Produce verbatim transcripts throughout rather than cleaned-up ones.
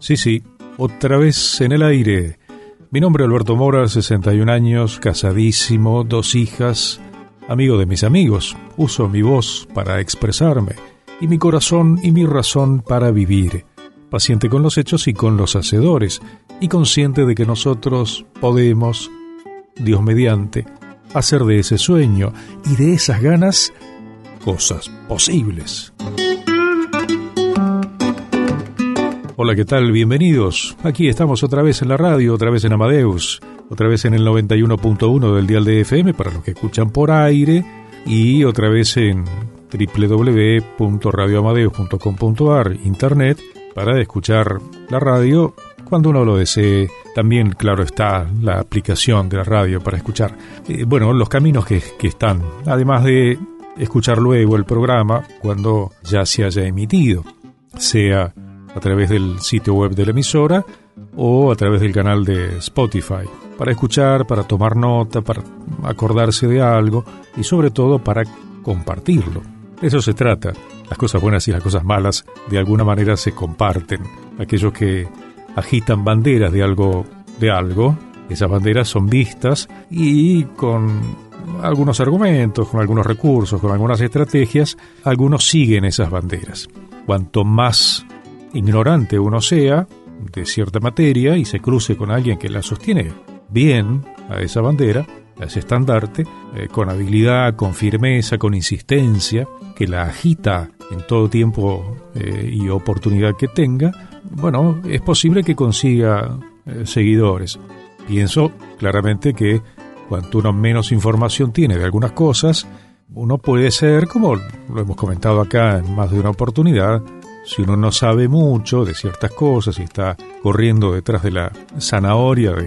Sí, sí, otra vez en el aire. Mi nombre es Alberto Mora, sesenta y un años, casadísimo, dos hijas, amigo de mis amigos. Uso mi voz para expresarme y mi corazón y mi razón para vivir. Paciente con los hechos y con los hacedores, y consciente de que nosotros podemos, Dios mediante, hacer de ese sueño y de esas ganas cosas posibles. Hola, ¿qué tal? Bienvenidos. Aquí estamos otra vez en la radio, otra vez en Amadeus, otra vez en el noventa y uno punto uno del dial de F M para los que escuchan por aire, y otra vez en doble u doble u doble u punto radio amadeus punto com punto a r, internet, para escuchar la radio cuando uno lo desee. También, claro está, la aplicación de la radio para escuchar. Eh, bueno, los caminos que, que están, además de escuchar luego el programa cuando ya se haya emitido, sea a través del sitio web de la emisora o a través del canal de Spotify, para escuchar, para tomar nota, para acordarse de algo y sobre todo para compartirlo. De eso se trata. Las cosas buenas y las cosas malas de alguna manera se comparten. Aquellos que agitan banderas de algo, de algo, esas banderas son vistas y con algunos argumentos, con algunos recursos, con algunas estrategias, algunos siguen esas banderas. Cuanto más ignorante uno sea de cierta materia y se cruce con alguien que la sostiene bien a esa bandera, a ese estandarte, eh, con habilidad, con firmeza, con insistencia, que la agita en todo tiempo eh, y oportunidad que tenga, bueno, es posible que consiga eh, seguidores. Pienso claramente que cuanto uno menos información tiene de algunas cosas, uno puede ser, como lo hemos comentado acá en más de una oportunidad, si uno no sabe mucho de ciertas cosas y está corriendo detrás de la zanahoria de,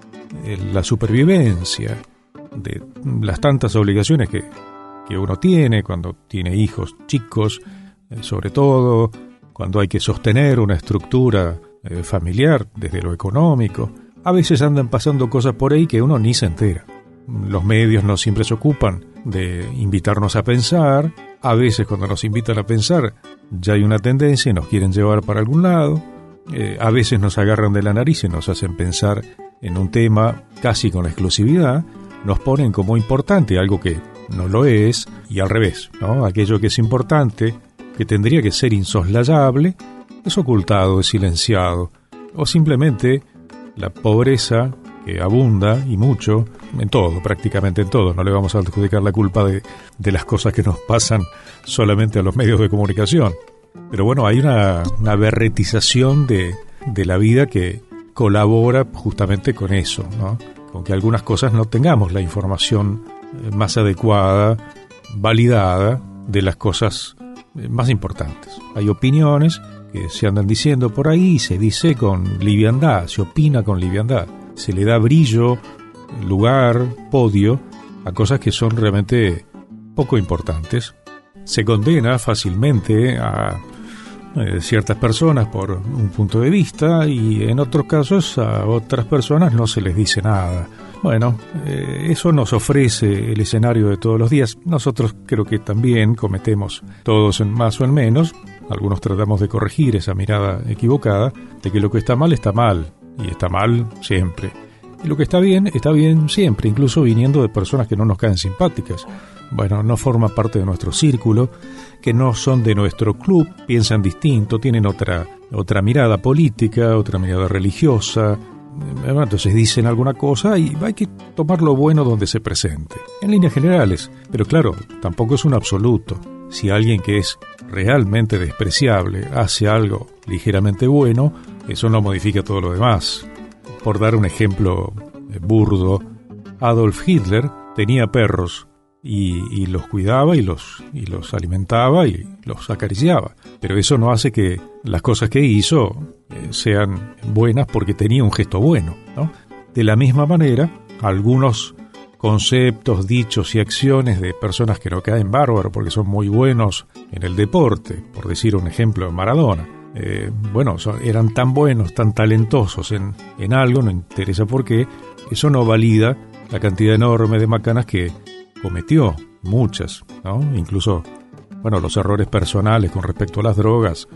de la supervivencia, de las tantas obligaciones que, que uno tiene cuando tiene hijos chicos, eh, sobre todo cuando hay que sostener una estructura eh, familiar desde lo económico, a veces andan pasando cosas por ahí que uno ni se entera. Los medios no siempre se ocupan de invitarnos a pensar. A veces cuando nos invitan a pensar ya hay una tendencia y nos quieren llevar para algún lado. Eh, a veces nos agarran de la nariz y nos hacen pensar en un tema casi con exclusividad. Nos ponen como importante algo que no lo es, y al revés, ¿no? Aquello que es importante, que tendría que ser insoslayable, es ocultado, es silenciado, o simplemente la pobreza que abunda y mucho en todo, prácticamente en todo. No le vamos a adjudicar la culpa de, de las cosas que nos pasan solamente a los medios de comunicación. Pero bueno, hay una, una berretización de, de la vida que colabora justamente con eso, ¿no? Con que algunas cosas no tengamos la información más adecuada, validada de las cosas más importantes. Hay opiniones que se andan diciendo por ahí y se dice con liviandad, se opina con liviandad. Se le da brillo, lugar, podio a cosas que son realmente poco importantes. Se condena fácilmente a eh, ciertas personas por un punto de vista y en otros casos a otras personas no se les dice nada. Bueno, eh, eso nos ofrece el escenario de todos los días. Nosotros creo que también cometemos, todos en más o en menos, algunos tratamos de corregir esa mirada equivocada de que lo que está mal está mal. Y está mal siempre. Y lo que está bien, está bien siempre, incluso viniendo de personas que no nos caen simpáticas. Bueno, no forman parte de nuestro círculo, que no son de nuestro club, piensan distinto, tienen otra, otra mirada política, otra mirada religiosa. Entonces dicen alguna cosa y hay que tomar lo bueno donde se presente, en líneas generales. Pero claro, tampoco es un absoluto. Si alguien que es realmente despreciable hace algo ligeramente bueno, eso no modifica todo lo demás. Por dar un ejemplo burdo, Adolf Hitler tenía perros y, y los cuidaba y los, y los alimentaba y los acariciaba. Pero eso no hace que las cosas que hizo eh, sean buenas porque tenía un gesto bueno, ¿no? De la misma manera, algunos conceptos, dichos y acciones de personas que no caen bárbaro porque son muy buenos en el deporte, por decir un ejemplo, Maradona. Eh, bueno, son, eran tan buenos, tan talentosos en, en algo, no interesa por qué, eso no valida la cantidad enorme de macanas que cometió, muchas, ¿no? Incluso, bueno, los errores personales con respecto a las drogas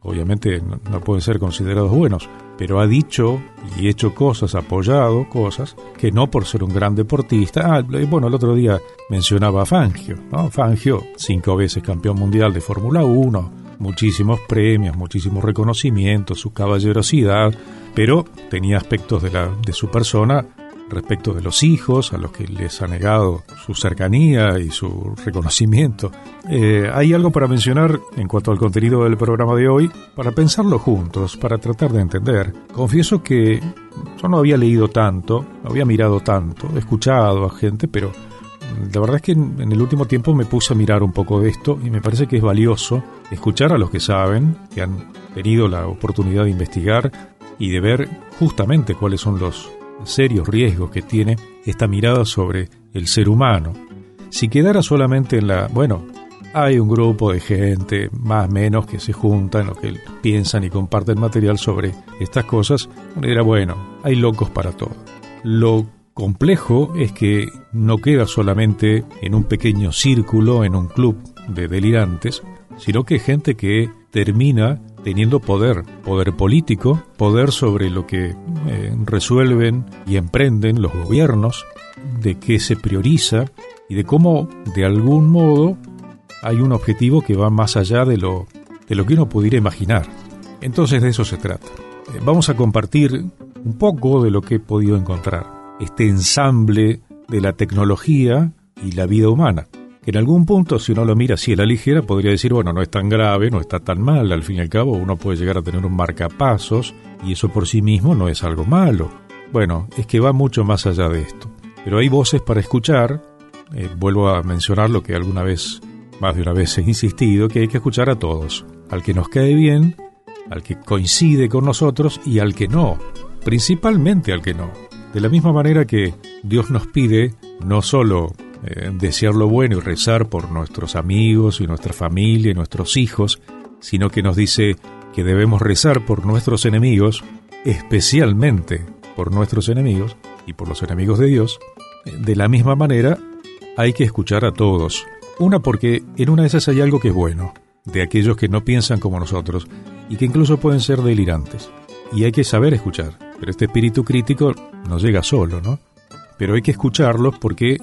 obviamente no, no pueden ser considerados buenos, pero ha dicho y hecho cosas, apoyado cosas, que no por ser un gran deportista. Ah, bueno, el otro día mencionaba a Fangio, ¿no? Fangio, cinco veces campeón mundial de Fórmula uno, muchísimos premios, muchísimos reconocimientos, su caballerosidad, pero tenía aspectos de, la, de su persona respecto de los hijos, a los que les ha negado su cercanía y su reconocimiento. Eh, hay algo para mencionar en cuanto al contenido del programa de hoy, para pensarlo juntos, para tratar de entender. Confieso que yo no había leído tanto, no había mirado tanto, he escuchado a gente, pero la verdad es que en, en el último tiempo me puse a mirar un poco de esto y me parece que es valioso escuchar a los que saben, que han tenido la oportunidad de investigar y de ver justamente cuáles son los serios riesgos que tiene esta mirada sobre el ser humano. Si quedara solamente en la, bueno, hay un grupo de gente, más o menos, que se juntan o que piensan y comparten material sobre estas cosas, uno dirá, bueno, hay locos para todo. Lo complejo es que no queda solamente en un pequeño círculo, en un club de delirantes, sino que gente que termina teniendo poder, poder político, poder sobre lo que eh, resuelven y emprenden los gobiernos, de qué se prioriza y de cómo, de algún modo, hay un objetivo que va más allá de lo, de lo que uno pudiera imaginar. Entonces de eso se trata. Eh, vamos a compartir un poco de lo que he podido encontrar. Este ensamble de la tecnología y la vida humana, que en algún punto, si uno lo mira así a la ligera, podría decir, bueno, no es tan grave, no está tan mal, al fin y al cabo uno puede llegar a tener un marcapasos y eso por sí mismo no es algo malo. Bueno, es que va mucho más allá de esto. Pero hay voces para escuchar, eh, vuelvo a mencionar lo que alguna vez, más de una vez he insistido, que hay que escuchar a todos, al que nos cae bien, al que coincide con nosotros y al que no, principalmente al que no. De la misma manera que Dios nos pide no solo Eh, desear lo bueno y rezar por nuestros amigos y nuestra familia y nuestros hijos, sino que nos dice que debemos rezar por nuestros enemigos, especialmente por nuestros enemigos y por los enemigos de Dios. De la misma manera, hay que escuchar a todos. Una, porque en una de esas hay algo que es bueno, de aquellos que no piensan como nosotros y que incluso pueden ser delirantes. Y hay que saber escuchar. Pero este espíritu crítico no llega solo, ¿no? Pero hay que escucharlos porque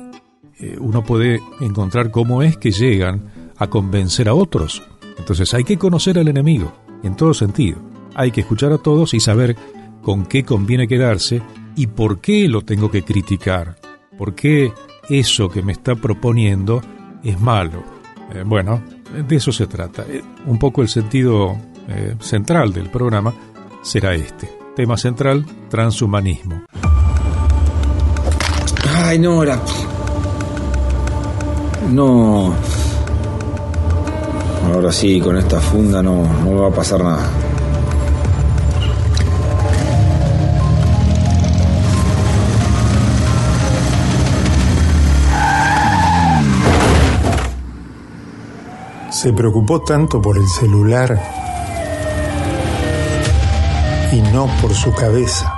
uno puede encontrar cómo es que llegan a convencer a otros. Entonces hay que conocer al enemigo, en todo sentido. Hay que escuchar a todos y saber con qué conviene quedarse y por qué lo tengo que criticar. ¿Por qué eso que me está proponiendo es malo? Eh, bueno, de eso se trata. Eh, un poco el sentido eh, central del programa será este. Tema central, transhumanismo. Ay, no, la... No. Ahora sí, con esta funda no, no me va a pasar nada. Se preocupó tanto por el celular y no por su cabeza.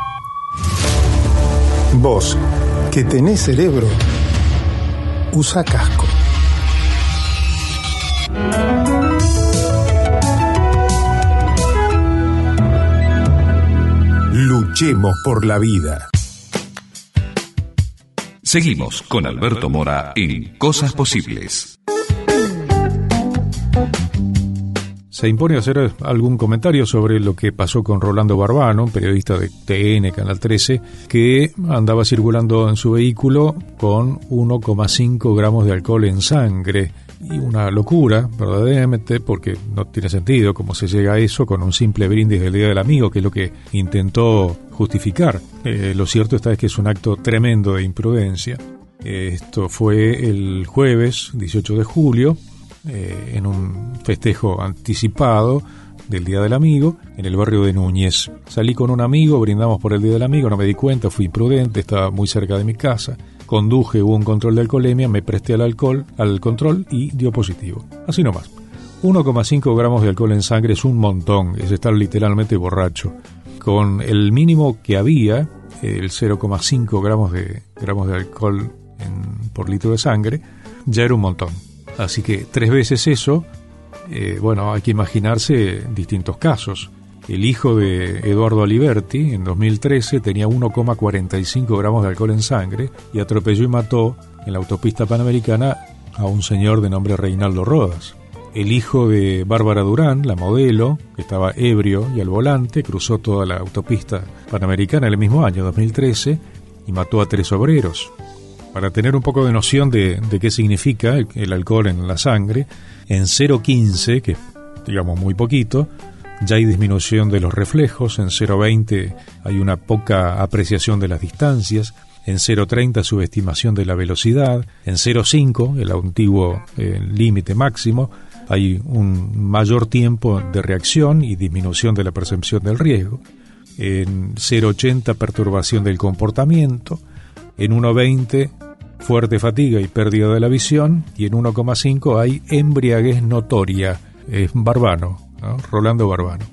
Vos, que tenés cerebro, usa casco. Luchemos por la vida. Seguimos con Alberto Mora en Cosas Posibles. Se impone hacer algún comentario sobre lo que pasó con Rolando Barbano, un periodista de T N, Canal trece, que andaba circulando en su vehículo con uno coma cinco gramos de alcohol en sangre. Y una locura, verdaderamente, porque no tiene sentido cómo se llega a eso con un simple brindis del Día del Amigo, que es lo que intentó justificar. Eh, lo cierto está es que es un acto tremendo de imprudencia. Eh, esto fue el jueves dieciocho de julio, eh, en un festejo anticipado del Día del Amigo en el barrio de Núñez. Salí con un amigo, brindamos por el Día del Amigo, no me di cuenta, fui imprudente, estaba muy cerca de mi casa. Conduje, hubo un control de alcoholemia, me presté al alcohol, al control y dio positivo. Así nomás. uno coma cinco gramos de alcohol en sangre es un montón, es estar literalmente borracho. Con el mínimo que había, el cero coma cinco gramos de, gramos de alcohol en, por litro de sangre, ya era un montón. Así que tres veces eso Eh, bueno, hay que imaginarse distintos casos. El hijo de Eduardo Aliberti, en dos mil trece, tenía uno coma cuarenta y cinco gramos de alcohol en sangre y atropelló y mató en la autopista Panamericana a un señor de nombre Reinaldo Rodas. El hijo de Bárbara Durán, la modelo, que estaba ebrio y al volante, cruzó toda la autopista Panamericana el mismo año, dos mil trece, y mató a tres obreros. Para tener un poco de noción de, de qué significa el, el alcohol en la sangre, en cero coma quince, que es, digamos, muy poquito, ya hay disminución de los reflejos. En cero coma veinte hay una poca apreciación de las distancias. En cero coma treinta subestimación de la velocidad. En cero coma cinco, el antiguo eh, límite máximo, hay un mayor tiempo de reacción y disminución de la percepción del riesgo. En cero coma ochenta perturbación del comportamiento. En uno coma veinte fuerte fatiga y pérdida de la visión. Y en uno coma cinco hay embriaguez notoria. Es Barbano. ¿no? Rolando Barbano.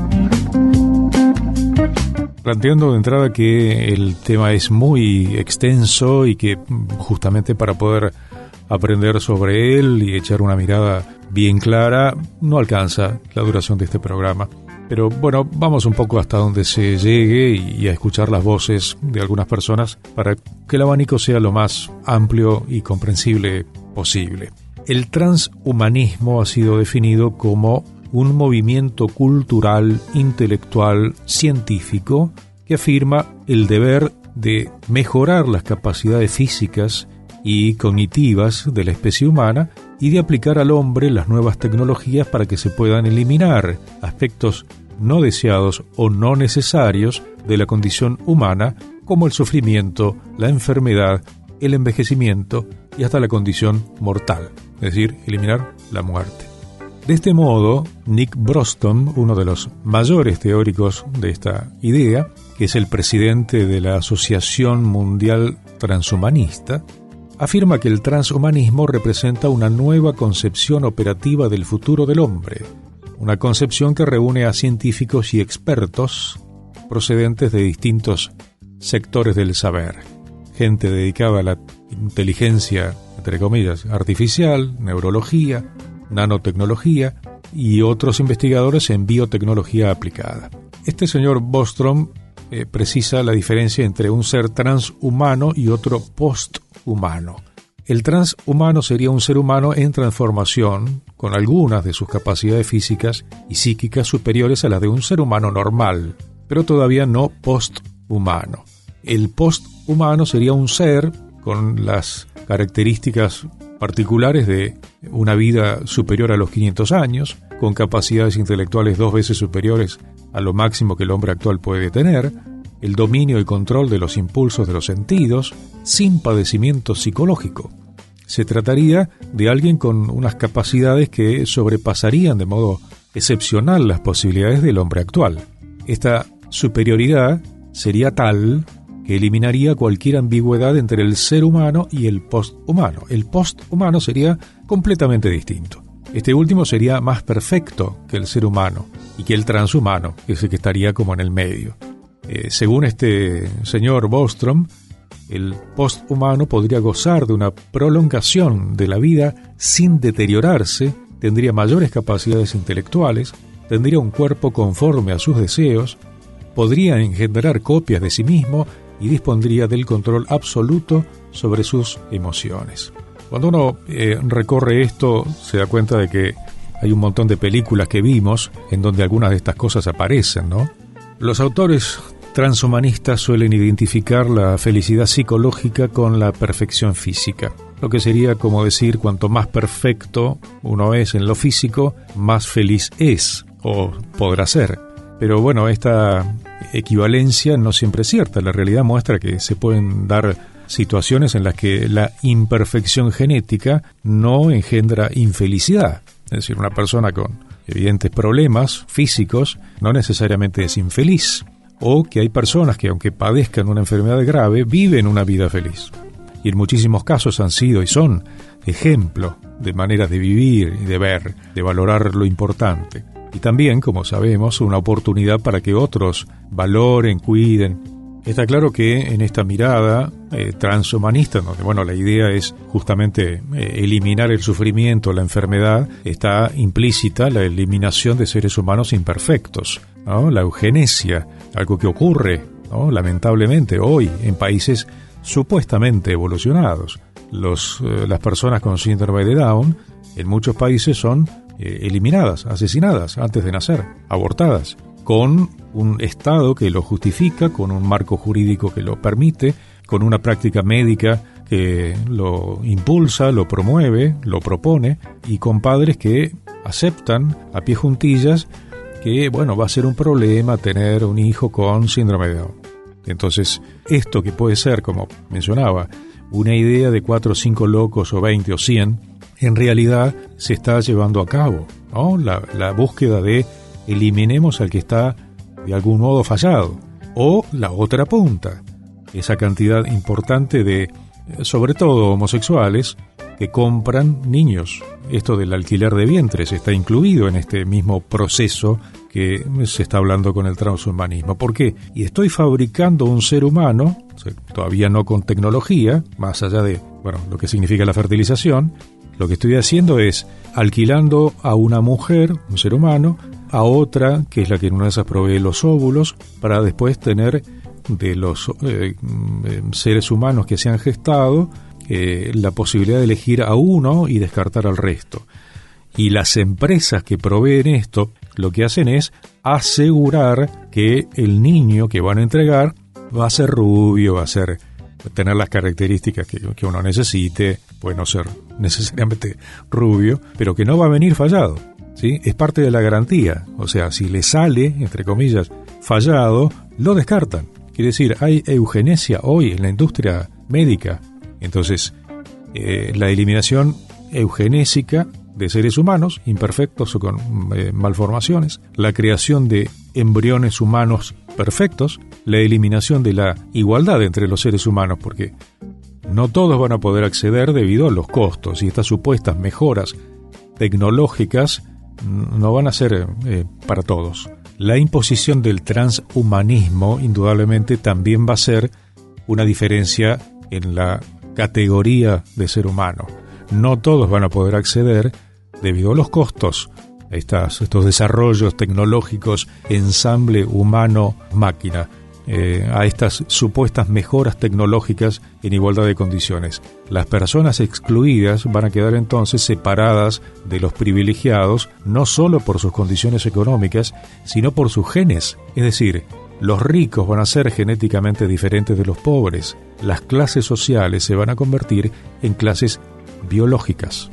Planteando de entrada que el tema es muy extenso y que justamente para poder aprender sobre él y echar una mirada bien clara no alcanza la duración de este programa. Pero bueno, vamos un poco hasta donde se llegue y a escuchar las voces de algunas personas para que el abanico sea lo más amplio y comprensible posible. El transhumanismo ha sido definido como un movimiento cultural, intelectual, científico que afirma el deber de mejorar las capacidades físicas y cognitivas de la especie humana y de aplicar al hombre las nuevas tecnologías para que se puedan eliminar aspectos no deseados o no necesarios de la condición humana, como el sufrimiento, la enfermedad, el envejecimiento y hasta la condición mortal, es decir, eliminar la muerte. De este modo, Nick Bostrom, uno de los mayores teóricos de esta idea, que es el presidente de la Asociación Mundial Transhumanista, afirma que el transhumanismo representa una nueva concepción operativa del futuro del hombre, una concepción que reúne a científicos y expertos procedentes de distintos sectores del saber, gente dedicada a la inteligencia, entre comillas, artificial, neurología, nanotecnología y otros investigadores en biotecnología aplicada. Este señor Bostrom eh, precisa la diferencia entre un ser transhumano y otro posthumano. El transhumano sería un ser humano en transformación, con algunas de sus capacidades físicas y psíquicas superiores a las de un ser humano normal, pero todavía no posthumano. El posthumano sería un ser con las características particulares de una vida superior a los quinientos años, con capacidades intelectuales dos veces superiores a lo máximo que el hombre actual puede tener, el dominio y control de los impulsos de los sentidos, sin padecimiento psicológico. Se trataría de alguien con unas capacidades que sobrepasarían de modo excepcional las posibilidades del hombre actual. Esta superioridad sería tal que eliminaría cualquier ambigüedad entre el ser humano y el posthumano. El posthumano sería completamente distinto. Este último sería más perfecto que el ser humano y que el transhumano, que es el que estaría como en el medio. Eh, según este señor Bostrom, el posthumano podría gozar de una prolongación de la vida sin deteriorarse, tendría mayores capacidades intelectuales, tendría un cuerpo conforme a sus deseos, podría engendrar copias de sí mismo y dispondría del control absoluto sobre sus emociones. Cuando uno eh, recorre esto, se da cuenta de que hay un montón de películas que vimos en donde algunas de estas cosas aparecen, ¿no? Los autores transhumanistas suelen identificar la felicidad psicológica con la perfección física, lo que sería como decir cuanto más perfecto uno es en lo físico, más feliz es o podrá ser. Pero bueno, esta equivalencia no siempre es cierta. La realidad muestra que se pueden dar situaciones en las que la imperfección genética no engendra infelicidad. Es decir, una persona con evidentes problemas físicos no necesariamente es infeliz. O que hay personas que, aunque padezcan una enfermedad grave, viven una vida feliz. Y en muchísimos casos han sido y son ejemplo de maneras de vivir y de ver, de valorar lo importante. Y también, como sabemos, una oportunidad para que otros valoren, cuiden Está claro que en esta mirada eh, transhumanista, donde bueno, la idea es justamente eh, eliminar el sufrimiento, la enfermedad, está implícita la eliminación de seres humanos imperfectos, ¿no? La eugenesia, algo que ocurre, ¿no? Lamentablemente hoy en países supuestamente evolucionados. Los, eh, las personas con síndrome de Down en muchos países son eh, eliminadas, asesinadas antes de nacer, abortadas, con un Estado que lo justifica, con un marco jurídico que lo permite, con una práctica médica que lo impulsa, lo promueve, lo propone, y con padres que aceptan a pie juntillas que, bueno, va a ser un problema tener un hijo con síndrome de Down. Entonces, esto que puede ser, como mencionaba, una idea de cuatro o cinco locos o veinte o cien, en realidad se está llevando a cabo, ¿no? La, la búsqueda de eliminemos al que está de algún modo fallado. O la otra punta, esa cantidad importante de, sobre todo homosexuales, que compran niños. Esto del alquiler de vientres está incluido en este mismo proceso que se está hablando con el transhumanismo. ¿Por qué? Y estoy fabricando un ser humano, todavía no con tecnología, más allá de, bueno, lo que significa la fertilización. Lo que estoy haciendo es alquilando a una mujer, un ser humano, a otra, que es la que en una de esas provee los óvulos, para después tener de los eh, seres humanos que se han gestado eh, la posibilidad de elegir a uno y descartar al resto. Y las empresas que proveen esto, lo que hacen es asegurar que el niño que van a entregar va a ser rubio, va a ser tener las características que, que uno necesite, puede no ser necesariamente rubio, pero que no va a venir fallado, ¿sí? Es parte de la garantía. O sea, si le sale, entre comillas, fallado, lo descartan. Quiere decir, hay eugenesia hoy en la industria médica. Entonces, eh, la eliminación eugenésica de seres humanos imperfectos o con eh, malformaciones, la creación de embriones humanos perfectos, la eliminación de la igualdad entre los seres humanos, porque no todos van a poder acceder debido a los costos, y estas supuestas mejoras tecnológicas no van a ser eh, para todos. La imposición del transhumanismo indudablemente también va a ser una diferencia en la categoría de ser humano. No todos van a poder acceder debido a los costos, estas, estos desarrollos tecnológicos, ensamble humano-máquina, eh, a estas supuestas mejoras tecnológicas en igualdad de condiciones. Las personas excluidas van a quedar entonces separadas de los privilegiados, no solo por sus condiciones económicas, sino por sus genes. Es decir, los ricos van a ser genéticamente diferentes de los pobres. Las clases sociales se van a convertir en clases biológicas.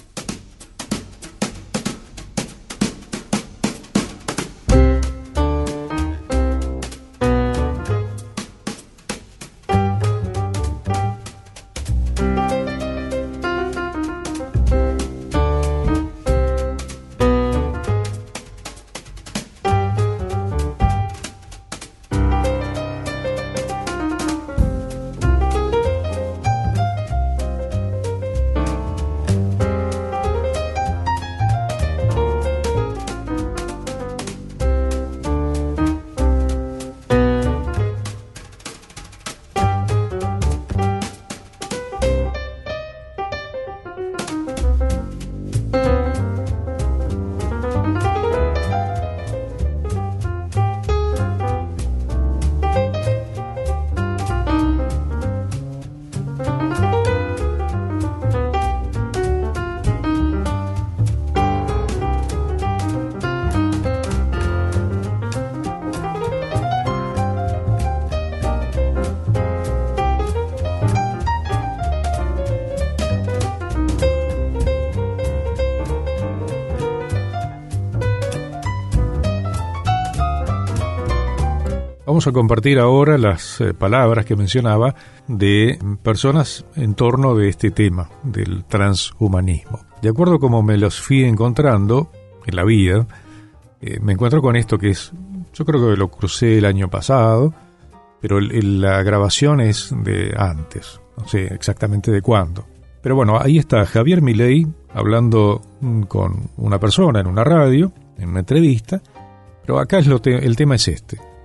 Vamos a compartir ahora las eh, palabras que mencionaba de personas en torno de este tema del transhumanismo. De acuerdo a como me los fui encontrando en la vida, eh, me encuentro con esto que es, yo creo que lo crucé el año pasado, pero el, el, la grabación es de antes, no sé exactamente de cuándo. Pero bueno, ahí está Javier Milei hablando con una persona en una radio, en una entrevista, pero acá es lo te- el tema es este.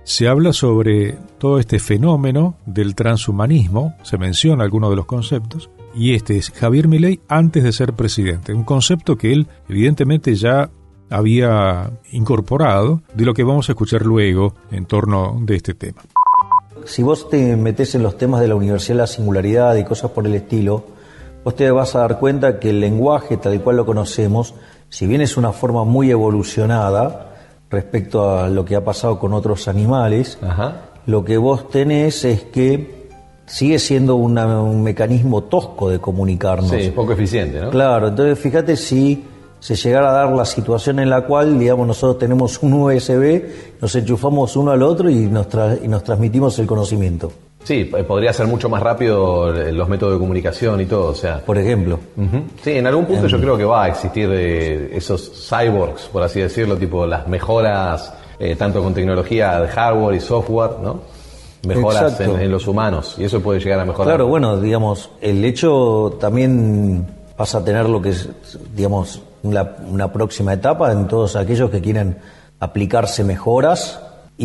se habla sobre todo este fenómeno del transhumanismo, se menciona algunos de los conceptos, y este es Javier Milei antes de ser presidente, un concepto que él evidentemente ya había incorporado, de lo que vamos a escuchar luego en torno de este tema. Si vos te metés en los temas de la Universidad de la Singularidad y cosas por el estilo, vos te vas a dar cuenta que el lenguaje tal cual lo conocemos, si bien es una forma muy evolucionada respecto a lo que ha pasado con otros animales, Ajá. lo que vos tenés es que sigue siendo una, un mecanismo tosco de comunicarnos. Sí, poco eficiente, ¿no? Claro, entonces fíjate si se llegara a dar la situación en la cual, digamos, nosotros tenemos un U S B, nos enchufamos uno al otro y nos, tra- y nos transmitimos el conocimiento. Sí, podría ser mucho más rápido los métodos de comunicación y todo, o sea... Por ejemplo. Uh-huh. Sí, en algún punto um, yo creo que va a existir eh, esos cyborgs, por así decirlo, tipo las mejoras, eh, tanto con tecnología de hardware y software, ¿no? Mejoras en, en los humanos, y eso puede llegar a mejorar. Claro, bueno, digamos, el hecho también pasa a tener lo que es, digamos, una, una próxima etapa en todos aquellos que quieren aplicarse mejoras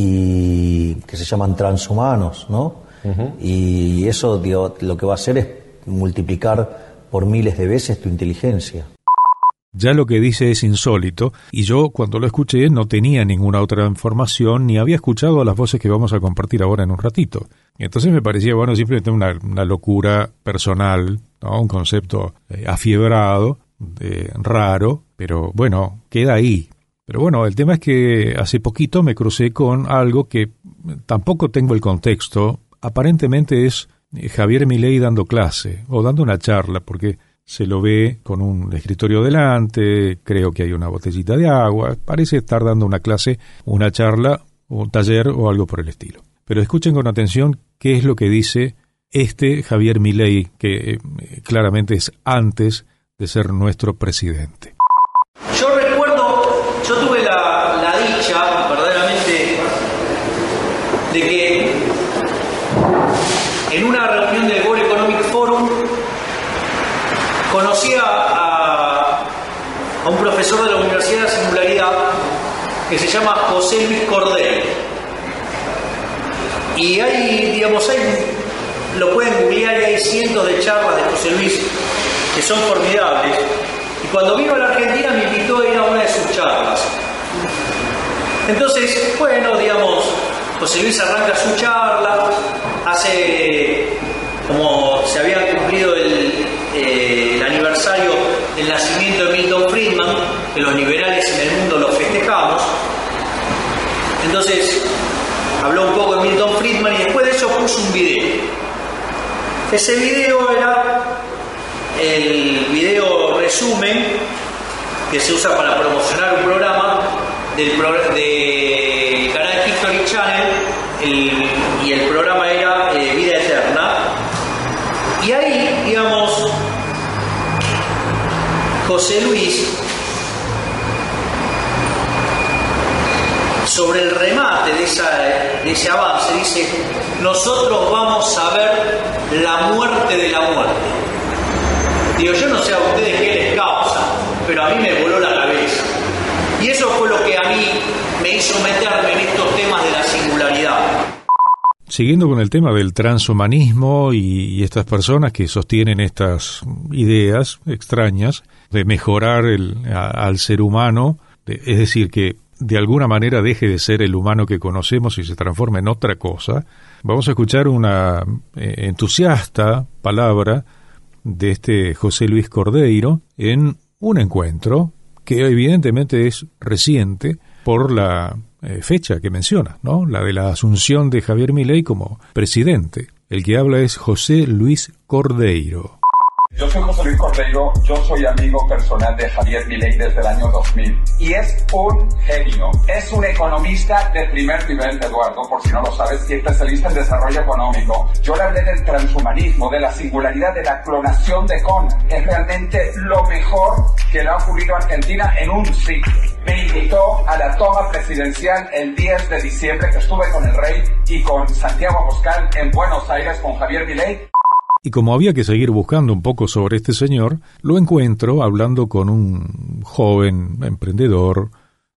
y que se llaman transhumanos, ¿no? Uh-huh. Y eso, digo, lo que va a hacer es multiplicar por miles de veces tu inteligencia. Ya lo que dice es insólito, y yo cuando lo escuché no tenía ninguna otra información, ni había escuchado las voces que vamos a compartir ahora en un ratito. Entonces me parecía, bueno, simplemente una, una locura personal, ¿no? Un concepto eh, afiebrado, eh, raro, pero bueno, queda ahí. Pero bueno, el tema es que hace poquito me crucé con algo que tampoco tengo el contexto. Aparentemente es Javier Milei dando clase, o dando una charla, porque se lo ve con un escritorio delante, creo que hay una botellita de agua, parece estar dando una clase, una charla, un taller o algo por el estilo. Pero escuchen con atención qué es lo que dice este Javier Milei, que eh, claramente es antes de ser nuestro presidente. Yo recuerdo, yo tuve la, la dicha, verdaderamente, de que en una reunión del World Economic Forum conocí a, a un profesor de la Universidad de la Singularidad que se llama José Luis Cordeiro. Y hay, digamos, hay, lo pueden googlear y hay cientos de charlas de José Luis que son formidables. Y cuando vino a la Argentina me invitó a ir a una de sus charlas. Entonces, bueno, digamos, José Luis arranca su charla, hace como se había cumplido el, eh, el aniversario del nacimiento de Milton Friedman, que los liberales en el mundo lo festejamos. Entonces, habló un poco de Milton Friedman y después de eso puso un video. Ese video era el video resumen que se usa para promocionar un programa del pro, de canal History Channel, el, y el programa era eh, Vida Eterna. Y ahí, digamos, José Luis, sobre el remate de, esa, de ese avance, dice: nosotros vamos a ver la muerte de la muerte. Digo, yo no sé a ustedes qué les causa, pero a mí me voló la cabeza. Y eso fue lo que a mí me hizo meterme en estos temas de la singularidad. Siguiendo con el tema del transhumanismo y, y estas personas que sostienen estas ideas extrañas de mejorar el, a, al ser humano, de, es decir, que de alguna manera deje de ser el humano que conocemos y se transforme en otra cosa, vamos a escuchar una eh, entusiasta palabra de este José Luis Cordeiro en un encuentro que evidentemente es reciente por la eh, fecha que menciona, ¿no? La de la asunción de Javier Milei como presidente. El que habla es José Luis Cordeiro. Yo soy José Luis Cordeiro, yo soy amigo personal de Javier Milei desde el año dos mil y es un genio, es un economista de primer nivel, Eduardo, por si no lo sabes, y especialista en desarrollo económico. Yo le hablé del transhumanismo, de la singularidad, de la clonación de Conan. Es realmente lo mejor que le ha ocurrido a Argentina en un siglo. Me invitó a la toma presidencial el diez de diciembre, que estuve con el rey y con Santiago Abascal en Buenos Aires con Javier Milei. Y como había que seguir buscando un poco sobre este señor, lo encuentro hablando con un joven emprendedor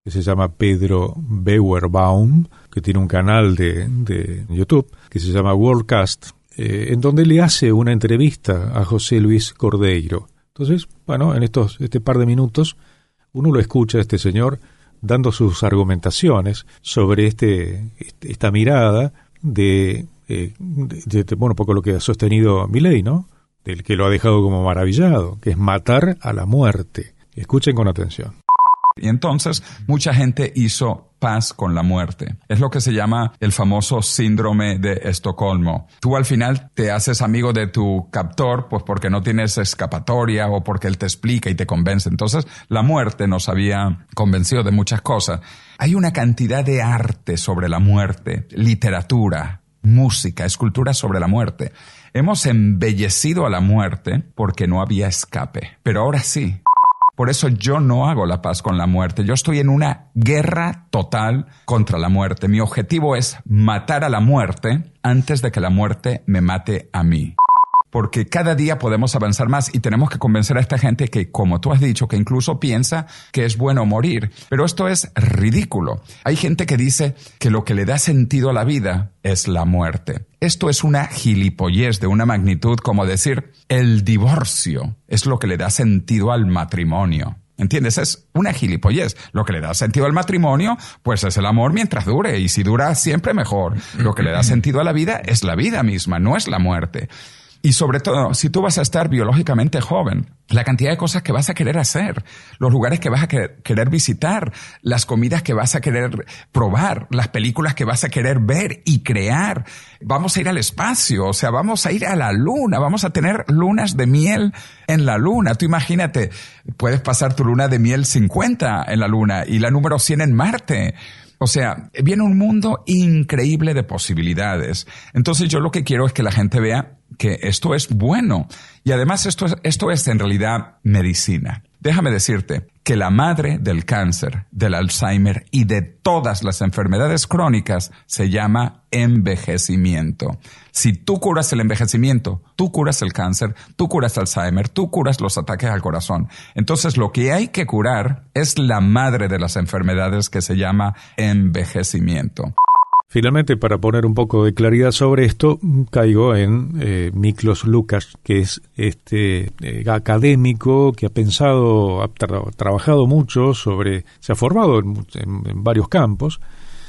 que se llama Pedro Bauerbaum, que tiene un canal de, de YouTube que se llama Worldcast, eh, en donde le hace una entrevista a José Luis Cordeiro. Entonces, bueno, en estos este par de minutos uno lo escucha a este señor dando sus argumentaciones sobre este, este esta mirada de, eh, de, de, bueno, un poco lo que ha sostenido Milei, ¿no? Del que lo ha dejado como maravillado, que es matar a la muerte. Escuchen con atención. Y entonces mucha gente hizo paz con la muerte. Es lo que se llama el famoso síndrome de Estocolmo. Tú al final te haces amigo de tu captor pues porque no tienes escapatoria o porque él te explica y te convence. Entonces la muerte nos había convencido de muchas cosas. Hay una cantidad de arte sobre la muerte, literatura, música, escultura sobre la muerte. Hemos embellecido a la muerte porque no había escape. Pero ahora sí. Por eso yo no hago la paz con la muerte. Yo estoy en una guerra total contra la muerte. Mi objetivo es matar a la muerte antes de que la muerte me mate a mí. Porque cada día podemos avanzar más y tenemos que convencer a esta gente que, como tú has dicho, que incluso piensa que es bueno morir. Pero esto es ridículo. Hay gente que dice que lo que le da sentido a la vida es la muerte. Esto es una gilipollez de una magnitud como decir el divorcio es lo que le da sentido al matrimonio. ¿Entiendes? Es una gilipollez. Lo que le da sentido al matrimonio, pues es el amor mientras dure. Y si dura, siempre mejor. Lo que le da sentido a la vida es la vida misma, no es la muerte. Y sobre todo, si tú vas a estar biológicamente joven, la cantidad de cosas que vas a querer hacer, los lugares que vas a querer visitar, las comidas que vas a querer probar, las películas que vas a querer ver y crear. Vamos a ir al espacio, o sea, vamos a ir a la luna, vamos a tener lunas de miel en la luna. Tú imagínate, puedes pasar tu luna de miel cincuenta en la luna y la número cien en Marte. O sea, viene un mundo increíble de posibilidades. Entonces yo lo que quiero es que la gente vea que esto es bueno. Y además esto es, esto es en realidad medicina. Déjame decirte que la madre del cáncer, del Alzheimer y de todas las enfermedades crónicas se llama envejecimiento. Si tú curas el envejecimiento, tú curas el cáncer, tú curas Alzheimer, tú curas los ataques al corazón. Entonces lo que hay que curar es la madre de las enfermedades que se llama envejecimiento. Finalmente, para poner un poco de claridad sobre esto, caigo en eh, Miklos Lukács, que es este eh, académico que ha pensado, ha tra- trabajado mucho sobre, se ha formado en, en, en varios campos,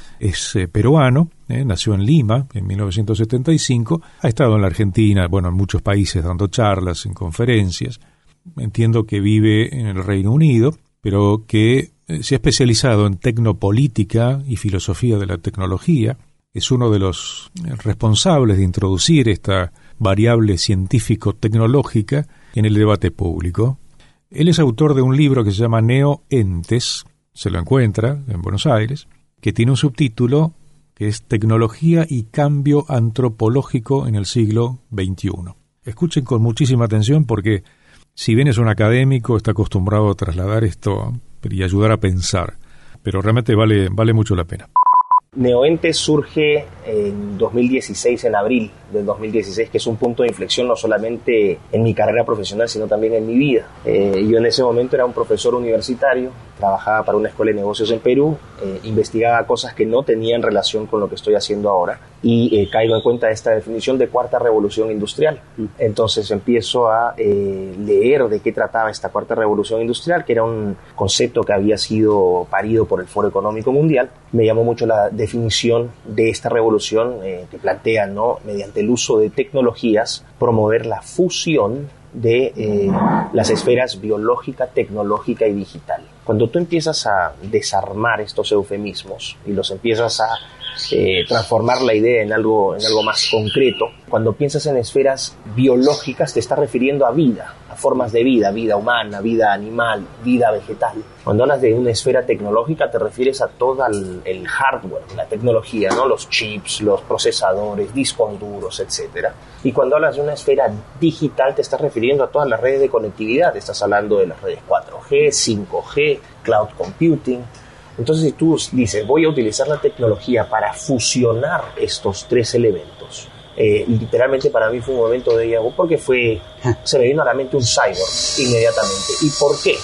es eh, peruano, eh, nació en Lima en mil novecientos setenta y cinco, ha estado en la Argentina, bueno, en muchos países dando charlas, en conferencias, entiendo que vive en el Reino Unido, pero que se ha especializado en tecnopolítica y filosofía de la tecnología. Es uno de los responsables de introducir esta variable científico-tecnológica en el debate público. Él es autor de un libro que se llama Neo-Entes, se lo encuentra en Buenos Aires, que tiene un subtítulo que es Tecnología y Cambio Antropológico en el siglo veintiuno. Escuchen con muchísima atención porque si bien es un académico, está acostumbrado a trasladar esto y ayudar a pensar, pero realmente vale, vale mucho la pena. Neo-Entes surge en dos mil dieciséis, en abril del dos mil dieciséis, que es un punto de inflexión no solamente en mi carrera profesional, sino también en mi vida. Eh, yo en ese momento era un profesor universitario, trabajaba para una escuela de negocios en Perú, eh, investigaba cosas que no tenían relación con lo que estoy haciendo ahora y eh, caigo en cuenta de esta definición de cuarta revolución industrial. Entonces empiezo a eh, leer de qué trataba esta cuarta revolución industrial, que era un concepto que había sido parido por el Foro Económico Mundial. Me llamó mucho la definición de esta revolución eh, que plantea, ¿no?, mediante el uso de tecnologías, promover la fusión de eh, las esferas biológica, tecnológica y digital. Cuando tú empiezas a desarmar estos eufemismos y los empiezas a eh, transformar la idea en algo, en algo más concreto, cuando piensas en esferas biológicas te estás refiriendo a vida, a formas de vida, vida humana, vida animal, vida vegetal. Cuando hablas de una esfera tecnológica te refieres a todo el, el hardware, la tecnología, ¿no?, los chips, los procesadores, discos duros, etcétera. Y cuando hablas de una esfera digital te estás refiriendo a todas las redes de conectividad, estás hablando de las redes cuatro G, cinco G, cloud computing. Entonces, si tú dices, voy a utilizar la tecnología para fusionar estos tres elementos, eh, literalmente para mí fue un momento de déjà vu porque fue, se me vino a la mente un cyborg inmediatamente. ¿Y por qué?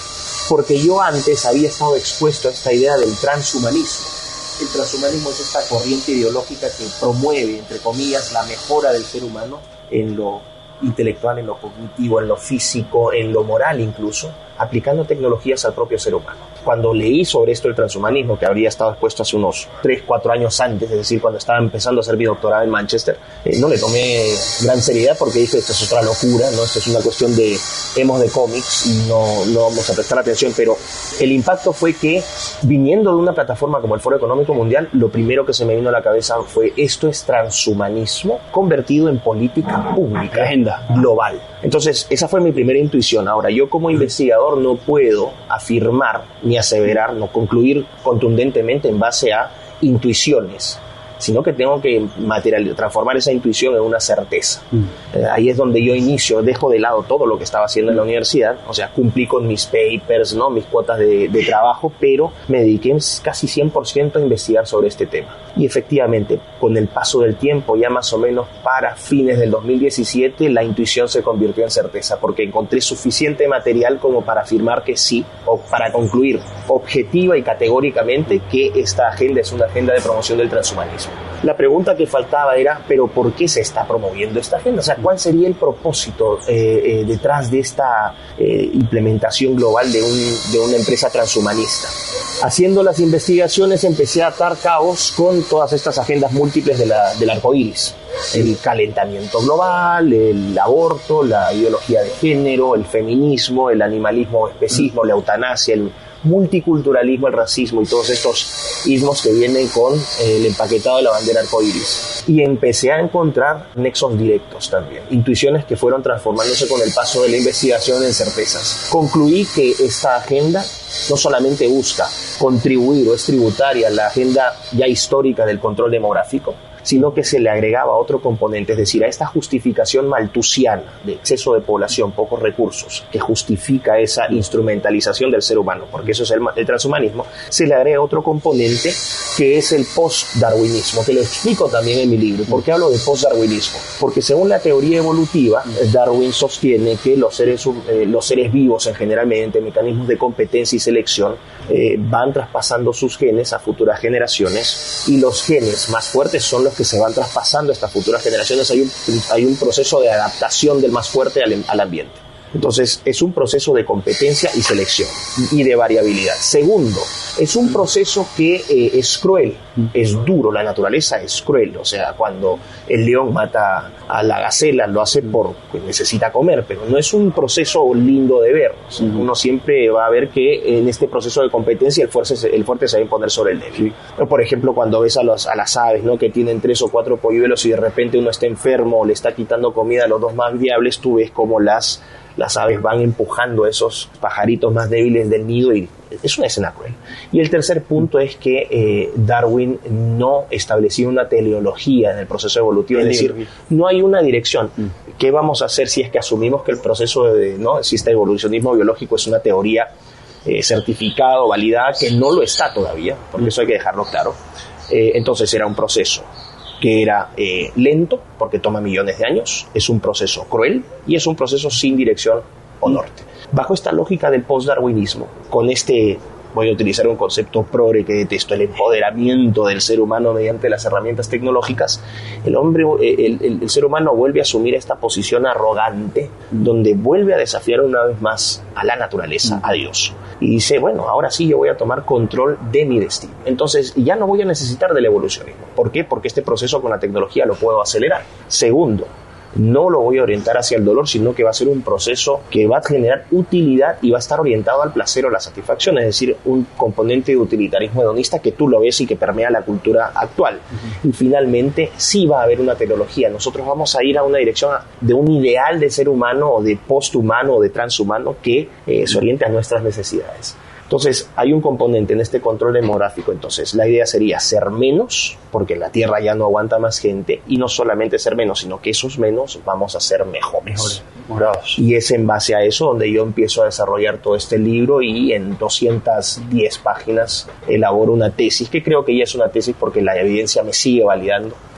porque yo antes había estado expuesto a esta idea del transhumanismo. El transhumanismo es esta corriente ideológica que promueve, entre comillas, la mejora del ser humano en lo intelectual, en lo cognitivo, en lo físico, en lo moral incluso, aplicando tecnologías al propio ser humano. Cuando leí sobre esto el transhumanismo, que habría estado expuesto hace unos tres, cuatro años antes, es decir, cuando estaba empezando a hacer mi doctorado en Manchester, eh, no le tomé gran seriedad porque dije, esto es otra locura, ¿no? Esto es una cuestión de emos de cómics y no, no vamos a prestar atención, pero el impacto fue que, viniendo de una plataforma como el Foro Económico Mundial, lo primero que se me vino a la cabeza fue, esto es transhumanismo convertido en política pública, agenda global. Entonces, esa fue mi primera intuición. Ahora, yo como investigador no puedo afirmar ni aseverar, no concluir contundentemente en base a intuiciones, sino que tengo que material, transformar esa intuición en una certeza. Mm. Eh, ahí es donde yo inicio, dejo de lado todo lo que estaba haciendo en la universidad, o sea, cumplí con mis papers, ¿no? Mis cuotas de, de trabajo, pero me dediqué casi cien por ciento a investigar sobre este tema. Y efectivamente, con el paso del tiempo, ya más o menos para fines del dos mil diecisiete, la intuición se convirtió en certeza, porque encontré suficiente material como para afirmar que sí, o para concluir objetiva y categóricamente que esta agenda es una agenda de promoción del transhumanismo. La pregunta que faltaba era, ¿pero por qué se está promoviendo esta agenda? O sea, ¿cuál sería el propósito eh, eh, detrás de esta eh, implementación global de, un, de una empresa transhumanista? Haciendo las investigaciones empecé a atar cabos con todas estas agendas múltiples de la, del arco iris. El calentamiento global, el aborto, la ideología de género, el feminismo, el animalismo o especismo, la eutanasia, el multiculturalismo, el racismo y todos estos ismos que vienen con el empaquetado de la bandera arcoíris. Y empecé a encontrar nexos directos también, intuiciones que fueron transformándose con el paso de la investigación en certezas. Concluí que esta agenda no solamente busca contribuir o es tributaria a la agenda ya histórica del control demográfico, sino que se le agregaba otro componente, es decir, a esta justificación malthusiana de exceso de población, pocos recursos, que justifica esa instrumentalización del ser humano, porque eso es el, el transhumanismo, se le agrega otro componente que es el post-darwinismo, que lo explico también en mi libro. ¿Por qué hablo de post-darwinismo? Porque según la teoría evolutiva, Darwin sostiene que los seres, eh, los seres vivos en general, mediante mecanismos de competencia y selección, eh, van traspasando sus genes a futuras generaciones, y los genes más fuertes son los que se van traspasando a estas futuras generaciones. Hay un, hay un proceso de adaptación del más fuerte al, al ambiente. Entonces, es un proceso de competencia y selección y de variabilidad. Segundo, es un proceso que eh, es cruel, es duro. La naturaleza es cruel. O sea, cuando el león mata a la gacela, lo hace porque necesita comer, pero no es un proceso lindo de ver. O sea, uno siempre va a ver que en este proceso de competencia el fuerte, el fuerte se va a imponer sobre el débil. Sí. Por ejemplo, cuando ves a, los, a las aves, ¿no?, que tienen tres o cuatro polluelos y de repente uno está enfermo o le está quitando comida a los dos más viables, tú ves como las... las aves van empujando a esos pajaritos más débiles del nido, y es una escena cruel. Y el tercer punto es que eh, Darwin no estableció una teleología en el proceso evolutivo, es decir, no hay una dirección. ¿Qué vamos a hacer si es que asumimos que el proceso de, ¿no?, si este evolucionismo biológico es una teoría eh, certificada o validada, que no lo está todavía, porque eso hay que dejarlo claro? Eh, entonces era un proceso que era eh, lento, porque toma millones de años, es un proceso cruel y es un proceso sin dirección o norte. Bajo esta lógica del post-darwinismo, con este, voy a utilizar un concepto progre que detesto, el empoderamiento del ser humano mediante las herramientas tecnológicas, el hombre, el, el, el ser humano vuelve a asumir esta posición arrogante, donde vuelve a desafiar una vez más a la naturaleza, a Dios. Y dice, bueno, ahora sí yo voy a tomar control de mi destino. Entonces ya no voy a necesitar del evolucionismo. ¿Por qué? Porque este proceso con la tecnología lo puedo acelerar. Segundo, no lo voy a orientar hacia el dolor, sino que va a ser un proceso que va a generar utilidad y va a estar orientado al placer o la satisfacción, es decir, un componente de utilitarismo hedonista que tú lo ves y que permea la cultura actual. Uh-huh. Y finalmente sí va a haber una teleología. Nosotros vamos a ir a una dirección de un ideal de ser humano o de posthumano o de transhumano que eh, se oriente a nuestras necesidades. Entonces, hay un componente en este control demográfico. Entonces, la idea sería ser menos, porque la Tierra ya no aguanta más gente, y no solamente ser menos, sino que esos menos vamos a ser mejores. Mejores. Y es en base a eso donde yo empiezo a desarrollar todo este libro, y en doscientas diez páginas elaboro una tesis, que creo que ya es una tesis porque la evidencia me sigue validando,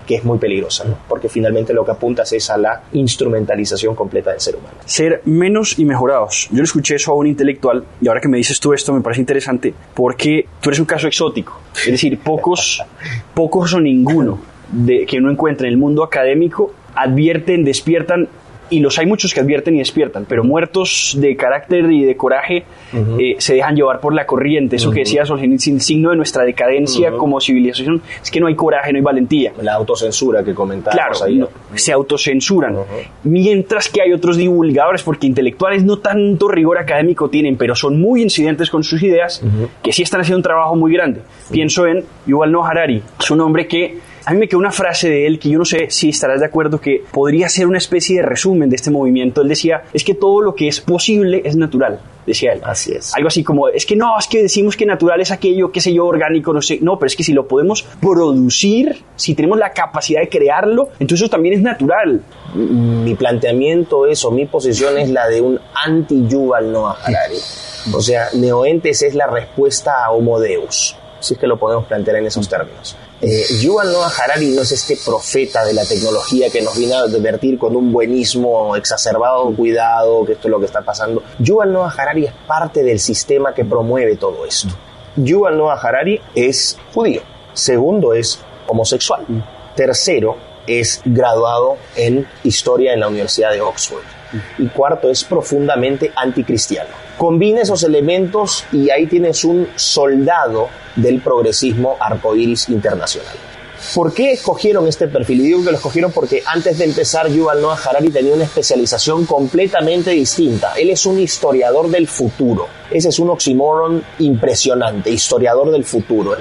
que es muy peligrosa, ¿no? Porque finalmente lo que apuntas es a la instrumentalización completa del ser humano. Ser menos y mejorados. Yo le escuché eso a un intelectual y ahora que me dices tú esto me parece interesante porque tú eres un caso exótico. Es decir, pocos, pocos o ninguno de, que uno encuentra en el mundo académico advierten, despiertan, y los hay muchos que advierten y despiertan, pero muertos de carácter y de coraje uh-huh. eh, se dejan llevar por la corriente. Eso uh-huh. que decía Solzhenitsyn, signo de nuestra decadencia uh-huh. como civilización, es que no hay coraje, no hay valentía. La autocensura que comentábamos. Claro, ahí. No, se autocensuran. Uh-huh. Mientras que hay otros divulgadores, porque intelectuales no tanto rigor académico tienen, pero son muy incidentes con sus ideas, uh-huh. que sí están haciendo un trabajo muy grande. Uh-huh. Pienso en Yuval Noah Harari, es un hombre que a mí me quedó una frase de él que yo no sé si estarás de acuerdo, que podría ser una especie de resumen de este movimiento. Él decía, es que todo lo que es posible es natural, decía él. Así es. Algo así como, es que no, es que decimos que natural es aquello, qué sé yo, orgánico, no sé. No, pero es que si lo podemos producir, si tenemos la capacidad de crearlo, entonces eso también es natural. Mi planteamiento es, o mi posición es la de un anti-Yuval Noah Harari. O sea, Neoentes es la respuesta a Homo Deus, si es que lo podemos plantear en esos términos. Eh, Yuval Noah Harari no es este profeta de la tecnología que nos viene a advertir con un buenismo exacerbado, cuidado, que esto es lo que está pasando. Yuval Noah Harari es parte del sistema que promueve todo esto. Yuval Noah Harari es judío. Segundo, es homosexual. Tercero, es graduado en historia en la Universidad de Oxford. Y cuarto, es profundamente anticristiano. Combina esos elementos y ahí tienes un soldado del progresismo arcoíris internacional. ¿Por qué escogieron este perfil? Y digo que lo escogieron porque antes de empezar Yuval Noah Harari tenía una especialización completamente distinta. Él es un historiador del futuro. Ese es un oxímoron impresionante, historiador del futuro.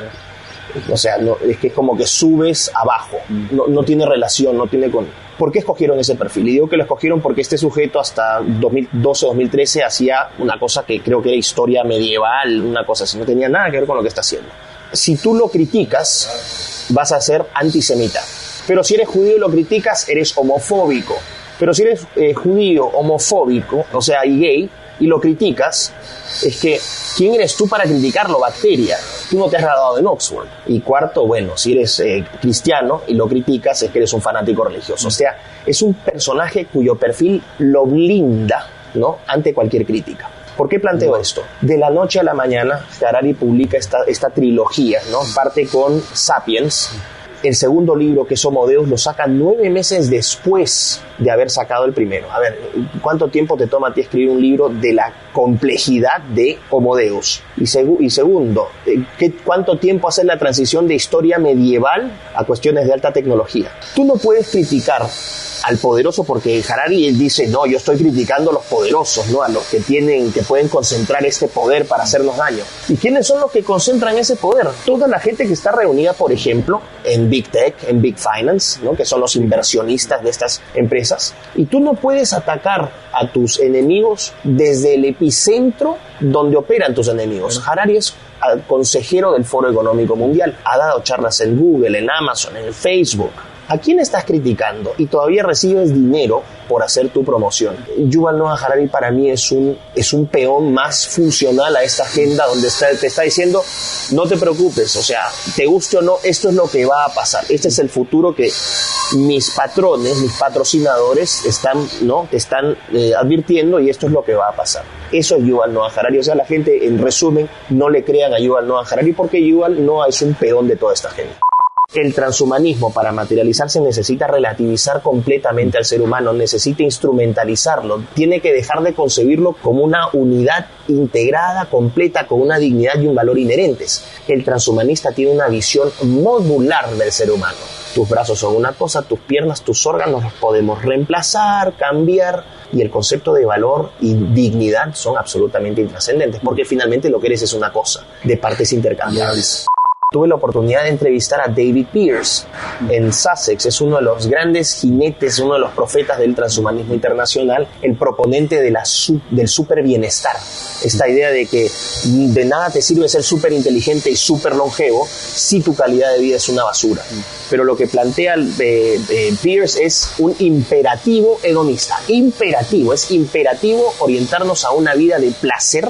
O sea, no, es que es como que subes abajo, no, no tiene relación, no tiene con... ¿Por qué escogieron ese perfil? Y digo que lo escogieron porque este sujeto hasta dos mil doce dos mil trece hacía una cosa que creo que era historia medieval, una cosa así, no tenía nada que ver con lo que está haciendo. Si tú lo criticas, vas a ser antisemita. Pero si eres judío y lo criticas, eres homofóbico. Pero si eres eh, judío, homofóbico, o sea, y gay, y lo criticas, es que, ¿quién eres tú para criticarlo, bacteria? Tú no te has graduado en Oxford. Y cuarto, bueno, si eres eh, cristiano y lo criticas, es que eres un fanático religioso. O sea, es un personaje cuyo perfil lo blinda, ¿no?, ante cualquier crítica. ¿Por qué planteo esto? De la noche a la mañana, Harari publica esta, esta trilogía, ¿no? Parte con Sapiens. El segundo libro, que es Homo Deus, lo saca nueve meses después de haber sacado el primero. A ver, ¿cuánto tiempo te toma a ti escribir un libro de la complejidad de Homo Deus? Y, segu- y segundo, ¿qué, ¿cuánto tiempo hacer la transición de historia medieval a cuestiones de alta tecnología? Tú no puedes criticar al poderoso, porque Harari él dice, no, yo estoy criticando a los poderosos, ¿no?, a los que tienen, que pueden concentrar este poder para hacernos daño. ¿Y quiénes son los que concentran ese poder? Toda la gente que está reunida, por ejemplo, en Big Tech, en Big Finance, ¿no?, que son los inversionistas de estas empresas. Y tú no puedes atacar a tus enemigos desde el epicentro donde operan tus enemigos. Harari es consejero del Foro Económico Mundial, ha dado charlas en Google, en Amazon, en Facebook. ¿A quién estás criticando? Y todavía recibes dinero por hacer tu promoción. Yuval Noah Harari para mí es un, es un peón más funcional a esta agenda donde está, te está diciendo, no te preocupes, o sea, te guste o no, esto es lo que va a pasar. Este es el futuro que mis patrones, mis patrocinadores están, ¿no?, te están eh, advirtiendo, y esto es lo que va a pasar. Eso es Yuval Noah Harari. O sea, la gente, en resumen, no le crean a Yuval Noah Harari porque Yuval Noah es un peón de toda esta gente. El transhumanismo, para materializarse, necesita relativizar completamente al ser humano, necesita instrumentalizarlo, tiene que dejar de concebirlo como una unidad integrada, completa, con una dignidad y un valor inherentes. El transhumanista tiene una visión modular del ser humano. Tus brazos son una cosa, tus piernas, tus órganos los podemos reemplazar, cambiar, y el concepto de valor y dignidad son absolutamente intrascendentes, porque finalmente lo que eres es una cosa, de partes intercambiables. Tuve la oportunidad de entrevistar a David Pearce en Sussex. Es uno de los grandes jinetes, uno de los profetas del transhumanismo internacional, el proponente de la su, del super bienestar. Esta idea de que de nada te sirve ser súper inteligente y súper longevo si tu calidad de vida es una basura. Pero lo que plantea eh, eh, Pearce es un imperativo hedonista. Imperativo, es imperativo orientarnos a una vida de placer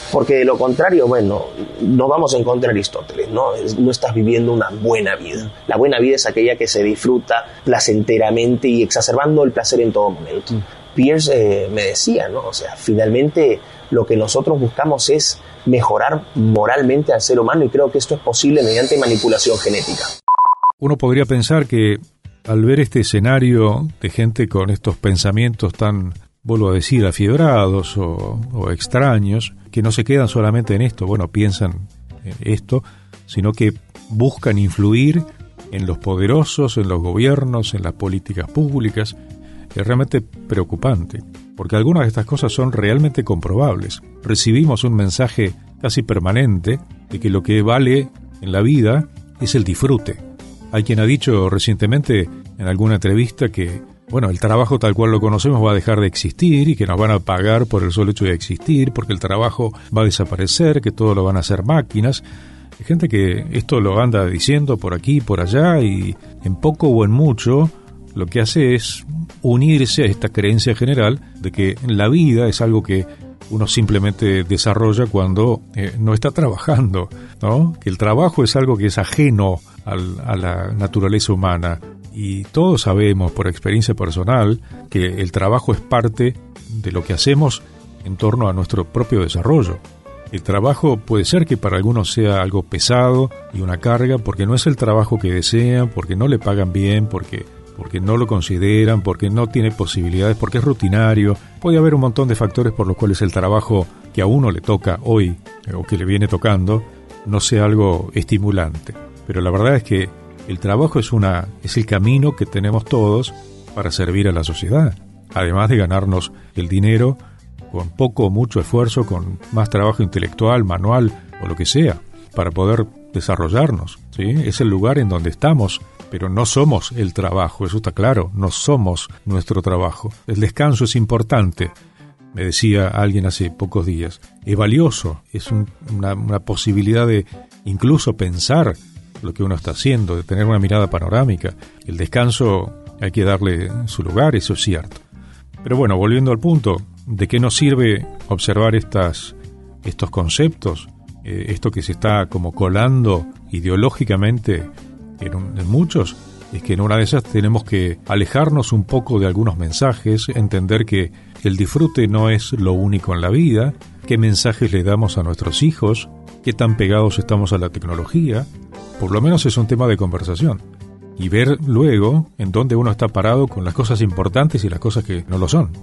Porque de lo contrario, bueno, no vamos a encontrar Aristóteles, ¿no? No estás viviendo una buena vida. La buena vida es aquella que se disfruta placenteramente y exacerbando el placer en todo momento. Mm. Pierce eh, me decía, ¿no? O sea, finalmente lo que nosotros buscamos es mejorar moralmente al ser humano, y creo que esto es posible mediante manipulación genética. Uno podría pensar que al ver este escenario de gente con estos pensamientos tan, vuelvo a decir, afiebrados o, o extraños, que no se quedan solamente en esto, bueno, piensan en esto, sino que buscan influir en los poderosos, en los gobiernos, en las políticas públicas, es realmente preocupante, porque algunas de estas cosas son realmente comprobables. Recibimos un mensaje casi permanente de que lo que vale en la vida es el disfrute. Hay quien ha dicho recientemente en alguna entrevista que, bueno, el trabajo tal cual lo conocemos va a dejar de existir y que nos van a pagar por el solo hecho de existir, porque el trabajo va a desaparecer, que todo lo van a hacer máquinas. Hay gente que esto lo anda diciendo por aquí y por allá, y en poco o en mucho lo que hace es unirse a esta creencia general de que la vida es algo que uno simplemente desarrolla cuando eh, no está trabajando, ¿no? Que el trabajo es algo que es ajeno al, a la naturaleza humana. Y todos sabemos por experiencia personal que el trabajo es parte de lo que hacemos en torno a nuestro propio desarrollo. El trabajo puede ser que para algunos sea algo pesado y una carga, porque no es el trabajo que desean, porque no le pagan bien, porque, porque no lo consideran, porque no tiene posibilidades, porque es rutinario. Puede haber un montón de factores por los cuales el trabajo que a uno le toca hoy, o que le viene tocando, no sea algo estimulante. Pero la verdad es que el trabajo es una es el camino que tenemos todos para servir a la sociedad, además de ganarnos el dinero con poco o mucho esfuerzo, con más trabajo intelectual, manual o lo que sea, para poder desarrollarnos, ¿sí? Es el lugar en donde estamos, pero no somos el trabajo, eso está claro, no somos nuestro trabajo. El descanso es importante, me decía alguien hace pocos días, es valioso, es un, una, una posibilidad de incluso pensar lo que uno está haciendo, de tener una mirada panorámica. El descanso hay que darle su lugar, eso es cierto. Pero bueno, volviendo al punto, ¿de qué nos sirve observar estas, estos conceptos? Eh, esto que se está como colando ideológicamente en, un, en muchos, es que en una de esas tenemos que alejarnos un poco de algunos mensajes, entender que el disfrute no es lo único en la vida, qué mensajes le damos a nuestros hijos, qué tan pegados estamos a la tecnología. Por lo menos es un tema de conversación. Y ver luego en dónde uno está parado con las cosas importantes y las cosas que no lo son.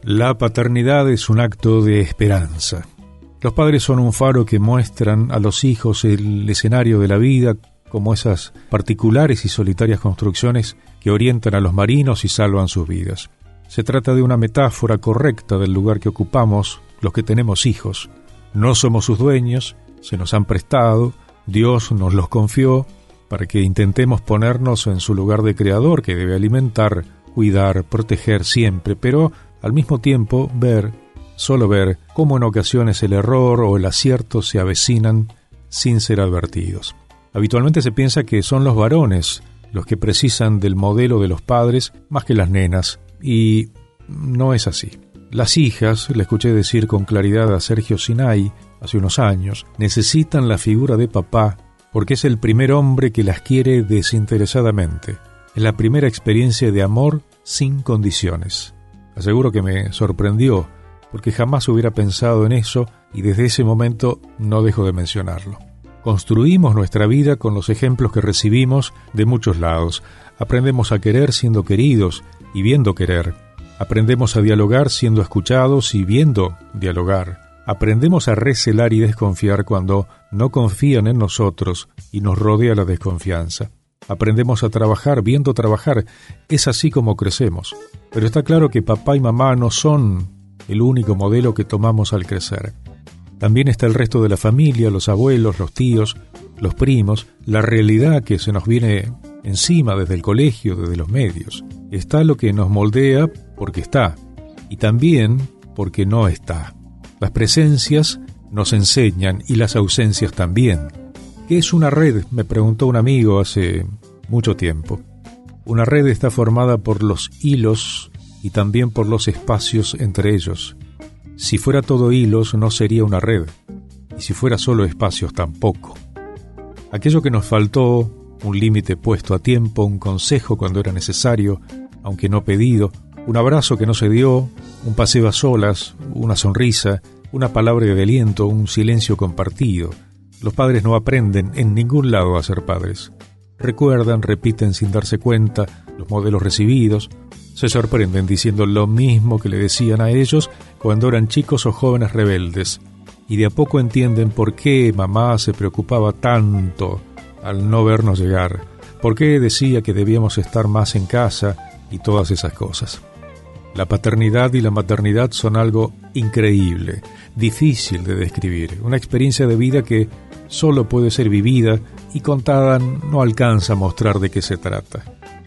La paternidad es un acto de esperanza. Los padres son un faro que muestran a los hijos el escenario de la vida como esas particulares y solitarias construcciones que orientan a los marinos y salvan sus vidas. Se trata de una metáfora correcta del lugar que ocupamos los que tenemos hijos. No somos sus dueños, se nos han prestado, Dios nos los confió para que intentemos ponernos en su lugar de creador que debe alimentar, cuidar, proteger siempre, pero al mismo tiempo ver, solo ver, cómo en ocasiones el error o el acierto se avecinan sin ser advertidos. Habitualmente se piensa que son los varones los que precisan del modelo de los padres más que las nenas, y no es así. Las hijas, le escuché decir con claridad a Sergio Sinai hace unos años, necesitan la figura de papá porque es el primer hombre que las quiere desinteresadamente. Es la primera experiencia de amor sin condiciones. Aseguro que me sorprendió, porque jamás hubiera pensado en eso y desde ese momento no dejo de mencionarlo. Construimos nuestra vida con los ejemplos que recibimos de muchos lados. Aprendemos a querer siendo queridos y viendo querer. Aprendemos a dialogar siendo escuchados y viendo dialogar. Aprendemos a recelar y desconfiar cuando no confían en nosotros y nos rodea la desconfianza. Aprendemos a trabajar viendo trabajar. Es así como crecemos. Pero está claro que papá y mamá no son el único modelo que tomamos al crecer. También está el resto de la familia, los abuelos, los tíos, los primos, la realidad que se nos viene encima desde el colegio, desde los medios. Está lo que nos moldea porque está, y también porque no está. Las presencias nos enseñan y las ausencias también. ¿Qué es una red?, me preguntó un amigo hace mucho tiempo. Una red está formada por los hilos y también por los espacios entre ellos. Si fuera todo hilos, no sería una red, y si fuera solo espacios, tampoco. Aquello que nos faltó, un límite puesto a tiempo, un consejo cuando era necesario, aunque no pedido, un abrazo que no se dio, un paseo a solas, una sonrisa, una palabra de aliento, un silencio compartido. Los padres no aprenden en ningún lado a ser padres. Recuerdan, repiten sin darse cuenta los modelos recibidos, se sorprenden diciendo lo mismo que le decían a ellos cuando eran chicos o jóvenes rebeldes, y de a poco entienden por qué mamá se preocupaba tanto al no vernos llegar, por qué decía que debíamos estar más en casa y todas esas cosas. La paternidad y la maternidad son algo increíble, difícil de describir, una experiencia de vida que solo puede ser vivida y contada no alcanza a mostrar de qué se trata.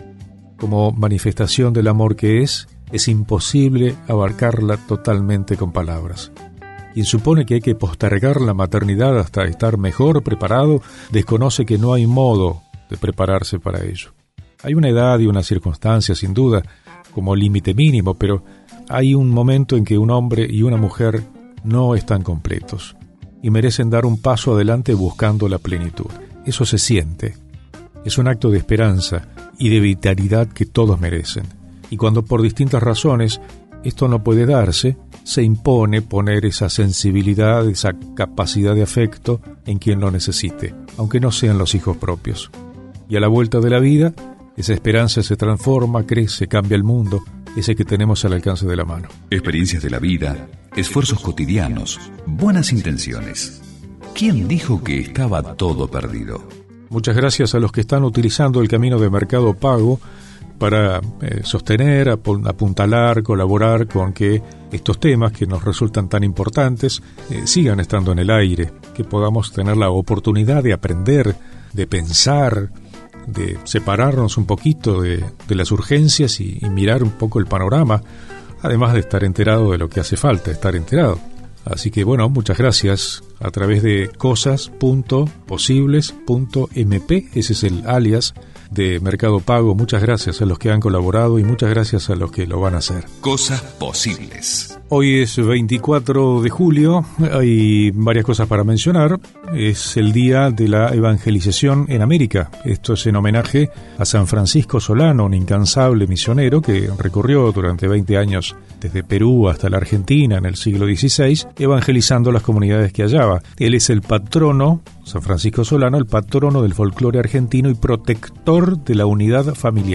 Como manifestación del amor que es, es imposible abarcarla totalmente con palabras. Quien supone que hay que postergar la maternidad hasta estar mejor preparado, desconoce que no hay modo de prepararse para ello. Hay una edad y una circunstancia, sin duda, como límite mínimo, pero hay un momento en que un hombre y una mujer no están completos y merecen dar un paso adelante buscando la plenitud. Eso se siente. Es un acto de esperanza y de vitalidad que todos merecen. Y cuando por distintas razones esto no puede darse, se impone poner esa sensibilidad, esa capacidad de afecto en quien lo necesite, aunque no sean los hijos propios. Y a la vuelta de la vida, esa esperanza se transforma, crece, cambia el mundo, ese que tenemos al alcance de la mano. Experiencias de la vida, esfuerzos cotidianos, buenas intenciones. ¿Quién dijo que estaba todo perdido? Muchas gracias a los que están utilizando el camino de Mercado Pago para eh, sostener, apuntalar, colaborar con que estos temas que nos resultan tan importantes eh, sigan estando en el aire, que podamos tener la oportunidad de aprender, de pensar, de separarnos un poquito de, de las urgencias y, y mirar un poco el panorama, además de estar enterado de lo que hace falta estar enterado. Así que bueno, muchas gracias a través de cosas punto posibles punto m p, ese es el alias de Mercado Pago. Muchas gracias a los que han colaborado y muchas gracias a los que lo van a hacer. Cosas posibles. Hoy es veinticuatro de julio, hay varias cosas para mencionar. Es el día de la evangelización en América. Esto es en homenaje a San Francisco Solano, un incansable misionero que recorrió durante veinte años desde Perú hasta la Argentina en el siglo dieciséis, evangelizando las comunidades que hallaba. Él es el patrono, San Francisco Solano, el patrono del folclore argentino y protector de la unidad familiar.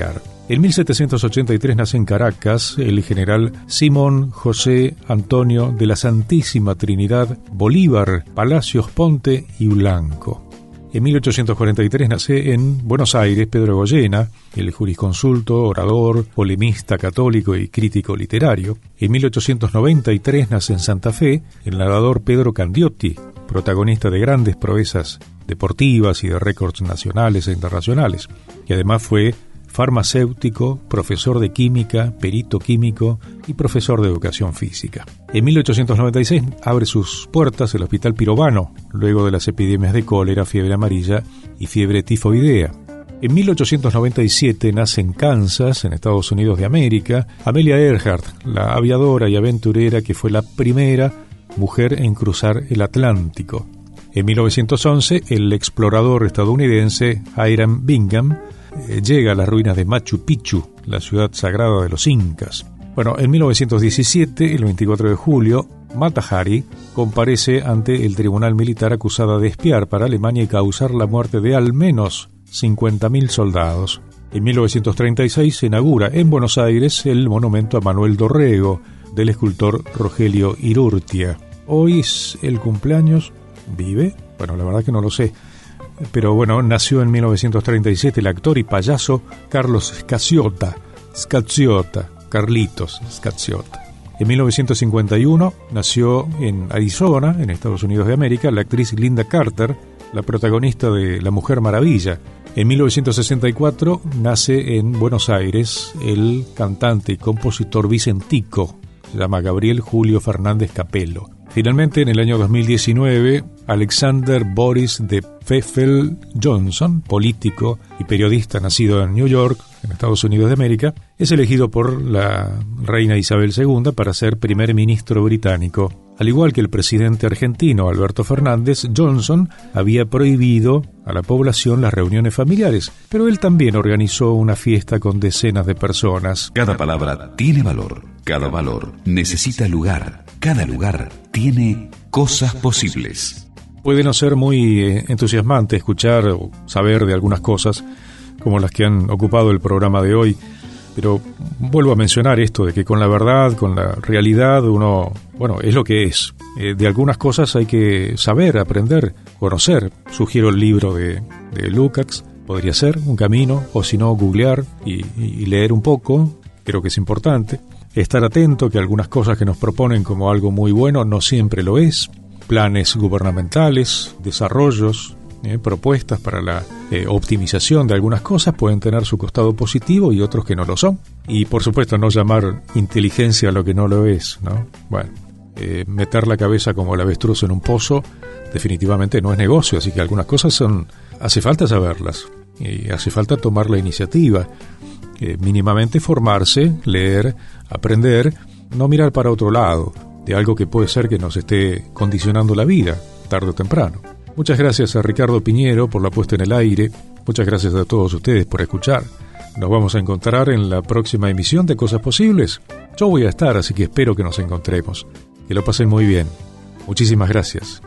En mil setecientos ochenta y tres nace en Caracas el general Simón José Antonio de la Santísima Trinidad Bolívar Palacios Ponte y Blanco. En mil ochocientos cuarenta y tres nace en Buenos Aires Pedro Goyena, el jurisconsulto, orador, polemista católico y crítico literario. En mil ochocientos noventa y tres nace en Santa Fe el nadador Pedro Candiotti, protagonista de grandes proezas deportivas y de récords nacionales e internacionales, y además fue farmacéutico, profesor de química, perito químico y profesor de educación física. En mil ochocientos noventa y seis abre sus puertas el Hospital Pirovano, luego de las epidemias de cólera, fiebre amarilla y fiebre tifoidea. En mil ochocientos noventa y siete nace en Kansas, en Estados Unidos de América, Amelia Earhart, la aviadora y aventurera que fue la primera mujer en cruzar el Atlántico. En mil novecientos once, el explorador estadounidense Hiram Bingham eh, llega a las ruinas de Machu Picchu, la ciudad sagrada de los incas. Bueno, en mil novecientos diecisiete, el veinticuatro de julio, Mata Hari comparece ante el tribunal militar acusada de espiar para Alemania y causar la muerte de al menos cincuenta mil soldados. En mil novecientos treinta y seis se inaugura en Buenos Aires el monumento a Manuel Dorrego, del escultor Rogelio Irurtia. Hoy es el cumpleaños, ¿vive? Bueno, la verdad que no lo sé. Pero bueno, nació en mil novecientos treinta y siete el actor y payaso Carlos Scacciotta, Scacciotta, Carlitos Scacciotta. En mil novecientos cincuenta y uno nació en Arizona, en Estados Unidos de América, la actriz Linda Carter, la protagonista de La Mujer Maravilla. En mil novecientos sesenta y cuatro nace en Buenos Aires el cantante y compositor vicentico, se llama Gabriel Julio Fernández Capello. Finalmente, en el año dos mil diecinueve, Alexander Boris de Pfeffel Johnson, político y periodista nacido en New York, en Estados Unidos de América, es elegido por la reina Isabel segunda para ser primer ministro británico. Al igual que el presidente argentino Alberto Fernández, Johnson había prohibido a la población las reuniones familiares, pero él también organizó una fiesta con decenas de personas. Cada palabra tiene valor, cada valor necesita lugar, cada lugar tiene cosas posibles. Puede no ser muy eh, entusiasmante escuchar o saber de algunas cosas como las que han ocupado el programa de hoy, pero vuelvo a mencionar esto de que con la verdad, con la realidad, uno, bueno, es lo que es. Eh, de algunas cosas hay que saber, aprender, conocer. Sugiero el libro de, de Lukács, podría ser un camino, o si no, googlear y, y, y leer un poco, creo que es importante. Estar atento que algunas cosas que nos proponen como algo muy bueno no siempre lo es. Planes gubernamentales, desarrollos, eh, propuestas para la eh, optimización de algunas cosas pueden tener su costado positivo y otros que no lo son. Y por supuesto no llamar inteligencia a lo que no lo es, ¿no? Bueno, eh, meter la cabeza como el avestruz en un pozo definitivamente no es negocio, así que algunas cosas son, hace falta saberlas y hace falta tomar la iniciativa, eh, mínimamente formarse, leer, aprender, no mirar para otro lado de algo que puede ser que nos esté condicionando la vida, tarde o temprano. Muchas gracias a Ricardo Piñero por la puesta en el aire, muchas gracias a todos ustedes por escuchar. Nos vamos a encontrar en la próxima emisión de Cosas Posibles. Yo voy a estar, así que espero que nos encontremos. Que lo pasen muy bien. Muchísimas gracias.